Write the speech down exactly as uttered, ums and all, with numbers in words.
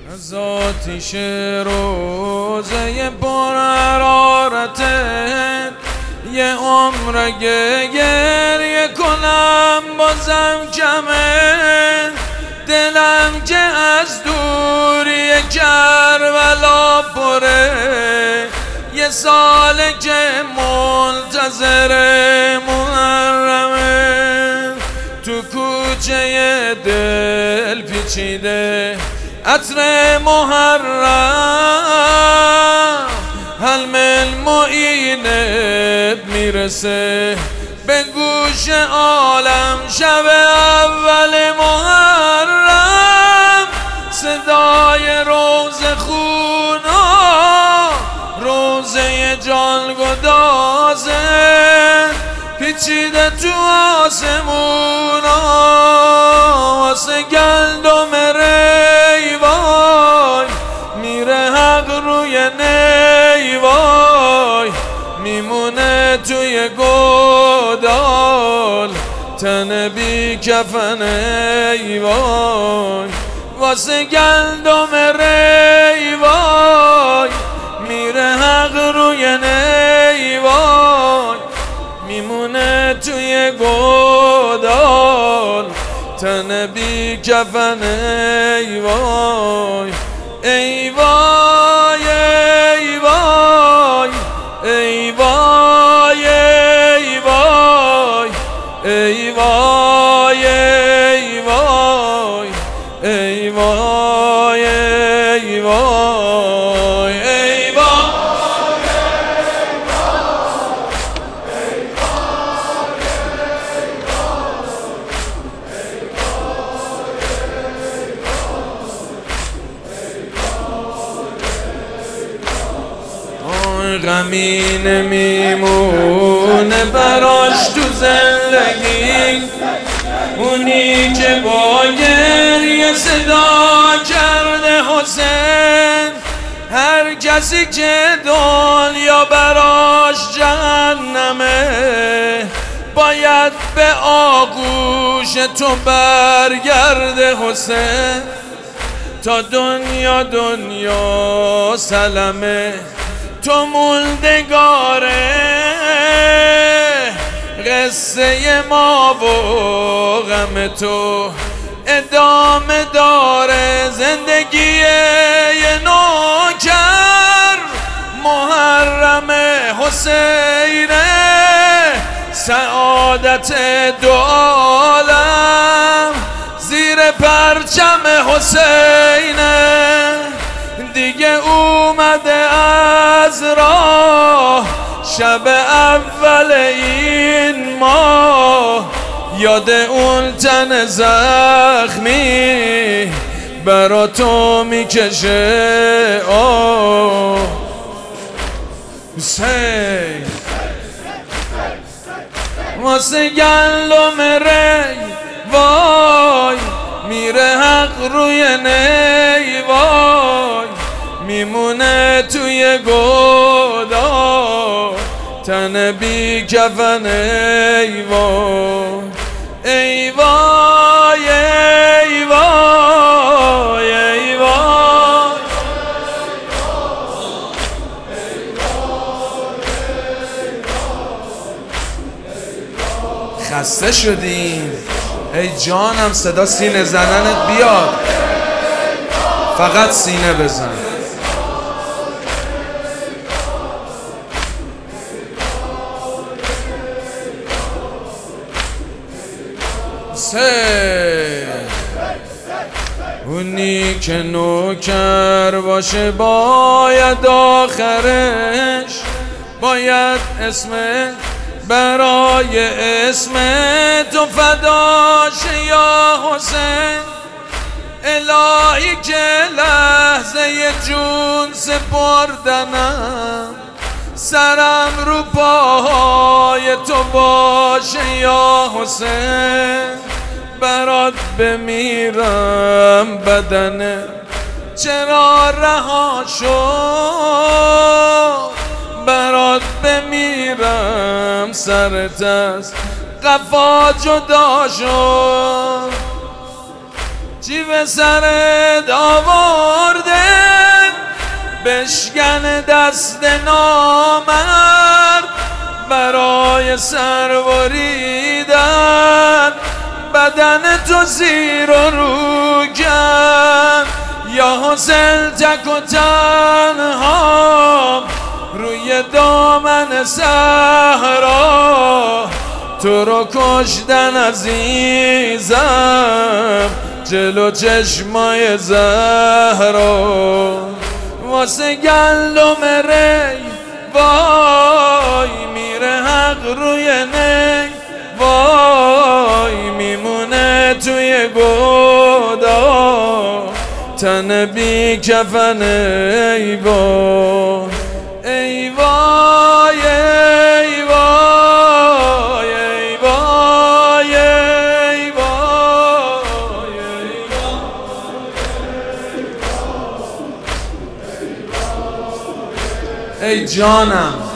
از آتیش روزه پر حرارتت یه عمر گریه کنم بازم کمه. دلم که از دوری کربلا پره، یه ساله که منتظر محرمه. تو کوچه دل پیچیده عطر محرم، حلم المعینب میرسه به گوش عالم. شب اول محرم صدای روزه خونا، روزه جان گدازه پیچیده تو آسمونا. واسه گندم ری وای میره حق روی نی وای، میمونه توی گودال تن بی کفن ای وای. واسه گندم ری وای میره حق روی نی وای، میمونه توی گودال تن بی کفن ای وای. ای وای ای وای ای وای ای وای ای وای ای وای ای وای ای وای ای غمی نمیمونه براش تو زندگی، اونی که با گریه صدا کرده حسین. هر کسی که دنیا براش جهنمه، باید به آغوش تو برگرده حسین. تا دنیا دنیا سلامه، تو موندگاره قصه ما و غم تو ادامه داره. زندگی یه نوکر محرم حسینه، سعادت دو عالم زیر پرچم حسینه. دیگه اومده از راه شب اول این ماه، یاد اون تن زخمی برا تو میکشه. آه حسین واسه گندم ری وای میره حق روی نی وای، میمونه توی گودا تن بی کفن ای وای. ای وای ای وای ای وای خسته شدیم ای جانم، صدا سینه زننت بیاد، فقط سینه بزن. اونی که نوکر باشه باید آخرش، باید اسم برای اسم تو فداشه یا حسین. الهی که لحظه جون سپردنم، سرم رو پاهای تو باشه یا حسین. برات بمیرم بدنه چرا رها شد، برات بمیرم سرت از قفا جدا شد. چی به سرت آورده بشکن دست نامرد برای سر بریدن، بدن تو زیر و رو کرد یا حسین تک و تنها روی دامن صحرا. تو رو کشتن عزیزم جلو چشمای زهرا، واسه گندم ری وای میره حق روی نی، وای میمونه توی گودا تن بی کفن. ای وای ای وای ای وای ای وای ای وای ای وای ای جانم.